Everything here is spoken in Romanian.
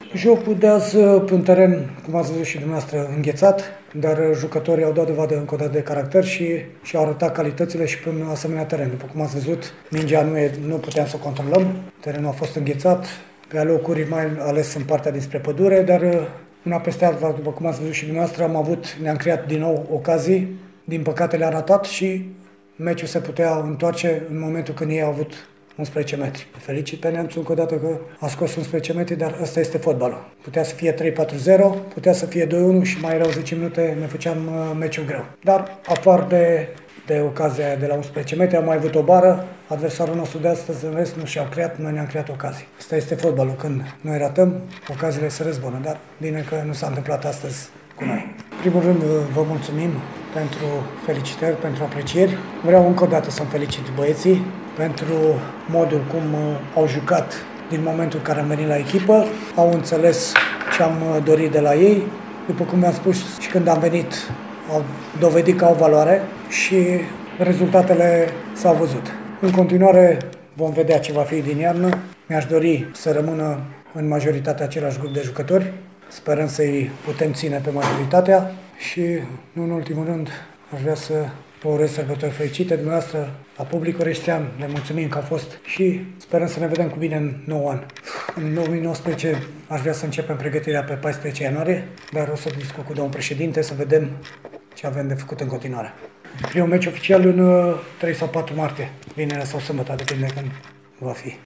Jocul de azi pe un teren, cum ați văzut și dumneavoastră, înghețat, dar jucătorii au dat dovadă încă o dată de caracter și au arătat calitățile și pe un asemenea teren. După cum ați văzut, mingea nu puteam să o controlăm, terenul a fost înghețat, pe alocuri mai ales în partea dinspre pădure, dar una peste alta, după cum ați văzut și dumneavoastră, ne-am creat din nou ocazii, din păcate le-a ratat și meciul se putea întoarce în momentul când ei au avut 11 metri. Felicit pe Neamțu încă o dată că a scos 11 metri, dar ăsta este fotbalul. Putea să fie 3-4-0, putea să fie 2-1 și mai erau 10 minute, ne făceam meciul greu. Dar, afară de ocazia de la 11 metri, am mai avut o bară, adversarul nostru de astăzi, în rest, nu și-au creat, noi ne-am creat ocazii. Asta este fotbalul, când noi ratăm, ocaziile se răzbună, dar bine că nu s-a întâmplat astăzi cu noi. În primul rând, vă mulțumim pentru felicitări, pentru aprecieri. Vreau încă o dată să-mi felicit băieții pentru modul cum au jucat din momentul în care am venit la echipă, au înțeles ce am dorit de la ei. După cum mi-am spus și când am venit, au dovedit că au valoare și rezultatele s-au văzut. În continuare vom vedea ce va fi din iarnă. Mi-aș dori să rămână în majoritatea același grup de jucători. Sperăm să-i putem ține pe majoritatea și, nu în ultimul rând, aș vrea să vă urez sărbători fericite dumneavoastră, la publicul reștean, le mulțumim că a fost și sperăm să ne vedem cu bine în 9 an. În 2019 aș vrea să începem pregătirea pe 14 ianuarie, dar o să discut cu domnul președinte să vedem ce avem de făcut în continuare. Primul meci oficial în 3 sau 4 martie, vinerea sau sâmbătă, depinde când va fi.